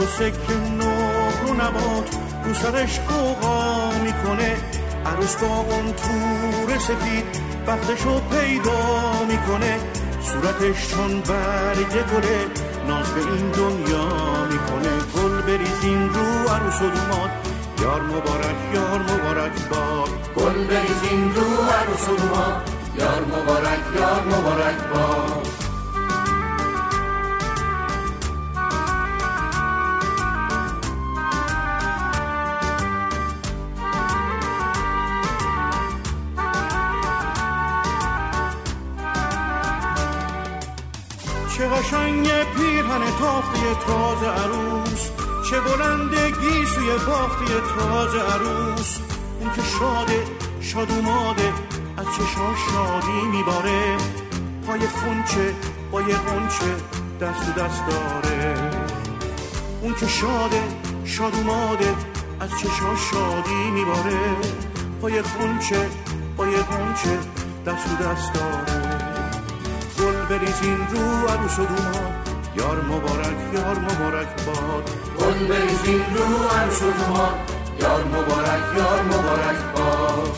عروسه که نقل و نبات رو سرش قوقا میکنه، عروس با اون تور سفید بختشو پیدا میکنه، صورتش چون برگ گله ناز به این دنیا میکنه. گل بریزین رو عروس و دومات، یار مبارک یار مبارک باد. گل بریزین رو عروس و دومات، یار مبارک یار مبارک باد. چه قشنگ پیرهن تافته تازه عروس، چه بلندگی سوی بافته تازه عروس. اون که شاده شاد اوماده از چشاش شادی میباره، پای خونچه با یه غنچه دست و دست داره. اون که شاده شاد اوماده از چشاش شادی میباره، پای خونچه با یه غنچه دست و دست داره. گل بریزین رو عروس و دومات، یار مبارک یار مبارک باد. گل بریزین رو عروس و دومات، یار مبارک یار مبارک باد.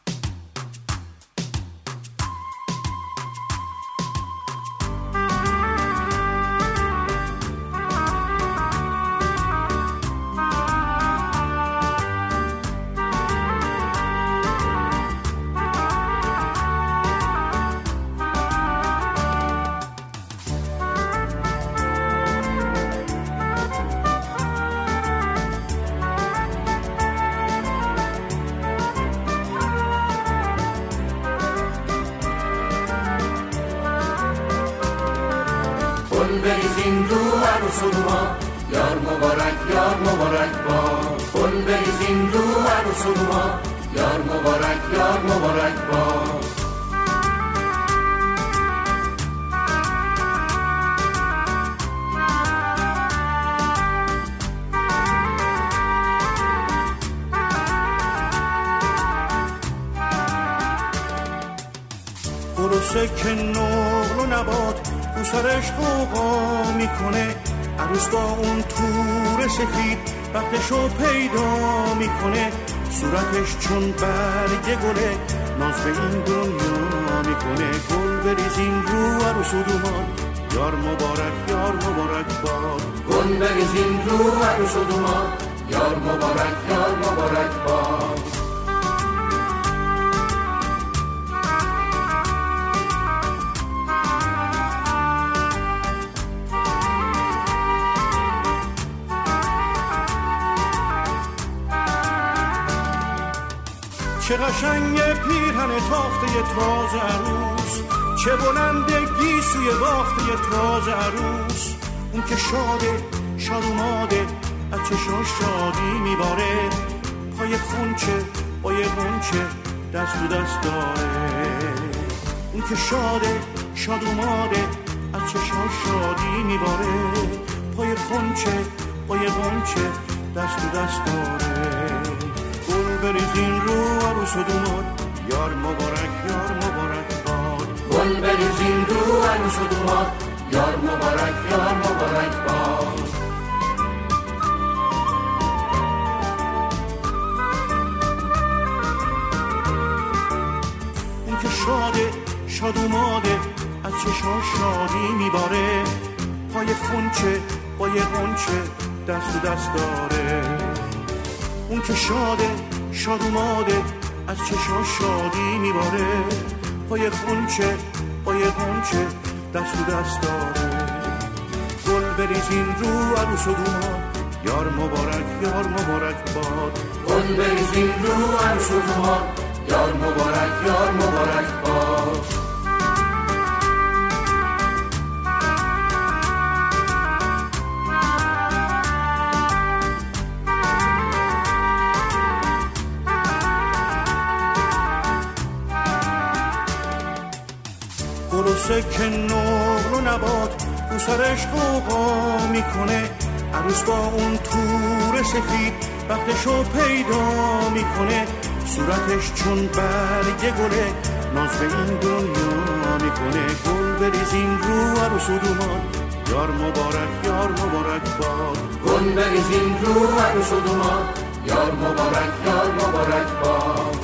گل بریزین رو عروس و دومات، یار مبارک یار مبارک باد. گل بریزین رو عروس و دومات، یار مبارک یار مبارک باد. عروسه که نقل و نبات رو سرش قوقا میکنه، عروس با اون تور سفید بختشو پیدا میکنه، صورتش چون برگ گله ناز به این دنیا میکنه. گل بریزین رو عروس و دومات، یار مبارک یار مبارک باد. گل بریزین رو عروس و دومات، یار مبارک یار مبارک باد. چه قشنگ پیرهن تافته تازه عروس، چه بلندگی سوی بافته تازه عروس. اون که شاده شاد اوماده از چشاش شادی میباره، پای خونچه با یه غنچه دست و دست داره. اون که شاده شاد اوماده از چشاش شادی میباره، پای خونچه با یه غنچه دست و دست داره. گل بریزین رو عروس و دومات، یار مبارک یار مبارک باد. گل بریزین رو عروس و دومات، یار مبارک یار مبارک باد. اون که شاده شاد اوماده از چشاش شادی میباره، پای خونچه با یه غنچه دست و دست داره. اون که شاده شاد اوماده از چشاش شادی میباره، پای خونچه با یه غنچه دست و دست داره. گل بریزین رو عروس و دومات، یار مبارک یار مبارک باد. گل بریزین رو عروس و دومات، یار مبارک یار مبارک باد. عروسه که نقل و نبات رو سرش قوقا میکنه، عروس با اون تور سفید بختشو پیدا میکنه، صورتش چون برگ گله ناز به این دنیا میکنه. گل بریزین رو عروس و دومات، یار مبارک یار مبارک باد. گل بریزین رو عروس و دوماد، یار مبارک یار مبارک باد.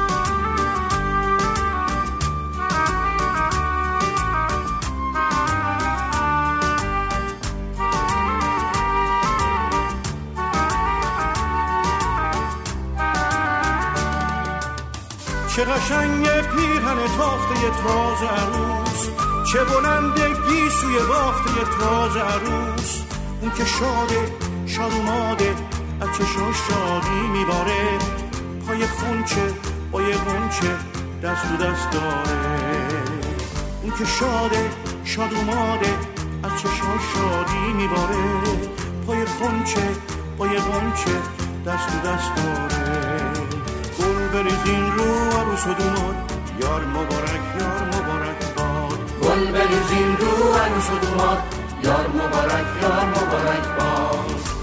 چه قشنگ پیرهن تافته تازه عروس، چه بلندگی سوی بافته تازه عروس. اون که شاده شاد اوماده از چشاش شادی میباره، پای خونچه با یه غنچه دست تو دست داره. اون که شاده شاد اوماده از چشاش شادی میباره، پای خونچه با یه غنچه دست تو دست داره. گل بریزین رو عروس و دوماد، یار مبارک یار مبارک باد. گل بریزین رو عروس و دوماد، یار مبارک یار مبارک باد.